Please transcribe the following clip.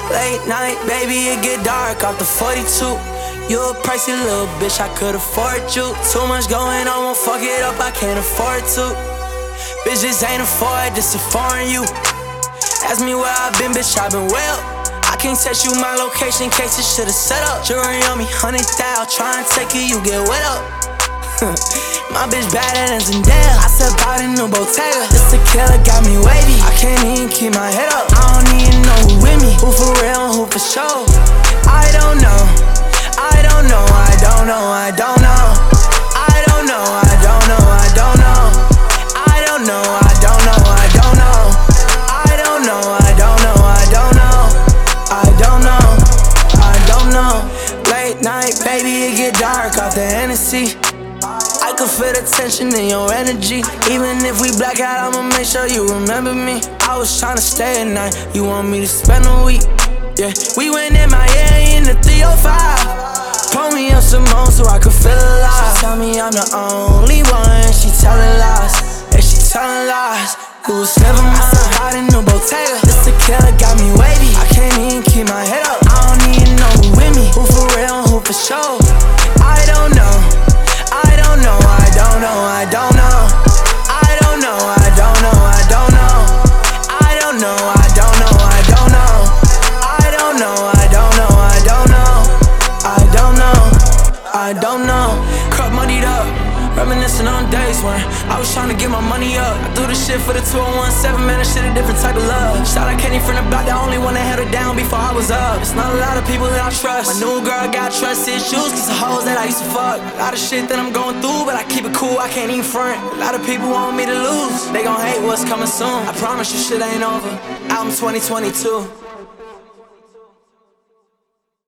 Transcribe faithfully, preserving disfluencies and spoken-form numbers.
Late night, baby, it get dark off the forty-two. You a pricey little bitch, I could afford you. Too much going on, won't fuck it up, I can't afford to. Bitch, this ain't a Ford, this a foreign you. Ask me where I've been, bitch, I've been well. I can't text you my location in case it should've set up. Jewelry on me, hundred thou, try and take it, you get wet up. My bitch badder than Zendaya. I said buy the new Bottega. This tequila got me wavy, I can't even keep my head up. I don't even know who with me, who for real and who for show. I don't know, I don't know, I don't know, I don't know. I don't know, I don't know, I don't know. I don't know, I don't know, I don't know. I don't know, I don't know, I don't know. I don't know, I don't know. Late night, baby, it get dark off the Hennessy. I can feel the tension in your energy. Even if we black out, I'ma make sure you remember me. I was tryna stay at night, you want me to spend a week. Yeah, we went in Miami in the three oh five. Pull me up some more so I could feel alive. She tell me I'm the only one, she telling lies. Yeah, she telling lies. It was never mine. I said buy the new Bottega. This tequila got me wavy, I can't even keep my head up. I don't even know who with me, who for real and who for show. I don't know, I don't know, I don't know, I don't know. I don't know, I don't know, I don't know. I don't know, I don't know, I don't know. I don't know, I don't know, I don't know. I don't know, I don't know. Crop moneyed up, reminiscing on days when I was trying to get my money up. I do this shit for the two oh one seven, man, this shit a different type of love. Shout out Kenny from the block, the only one that held it down before I was up. It's not a lot of people that I trust. My new girl got trust issues, cause the hoes that I used to fuck. A lot of shit that I'm going through, but I keep it cool, I can't even front. A lot of people want me to lose, they gon' hate what's coming soon. I promise you shit ain't over, album twenty twenty-two.